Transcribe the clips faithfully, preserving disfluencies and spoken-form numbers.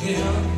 again.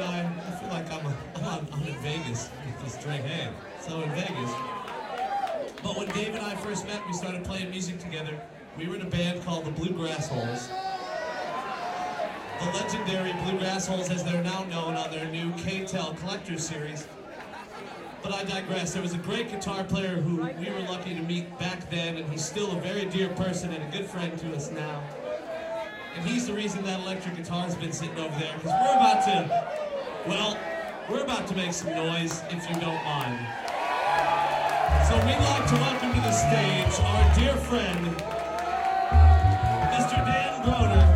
I, I feel like I'm, a, I'm, on, I'm in Vegas with this drink. Hey, so in Vegas. But when Dave and I first met, we started playing music together. We were in a band called the Bluegrass Holes. The legendary Bluegrass Holes, as they're now known on their new K-Tel Collector series. But I digress. There was a great guitar player who we were lucky to meet back then, and he's still a very dear person and a good friend to us now. And he's the reason that electric guitar's been sitting over there, because we're about to, well, we're about to make some noise, if you don't mind. So we'd like to welcome to the stage our dear friend, Mister Dan Broder.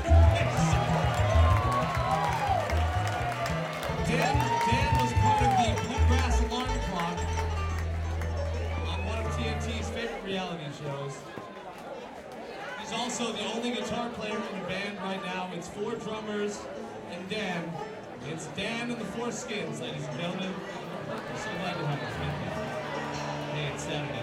Dan, Dan was part of the Bluegrass Alarm Clock on one of T N T's favorite reality shows. He's also the only guitar player in the band right now. It's four drummers and Dan. It's Dan and the Four Skins, ladies and gentlemen. I'm so glad to have you with me. Hey, it's Saturday.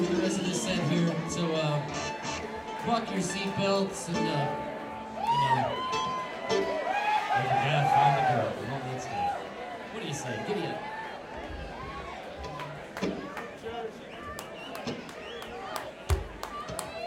So, uh, buckle your seatbelts and, uh, you know,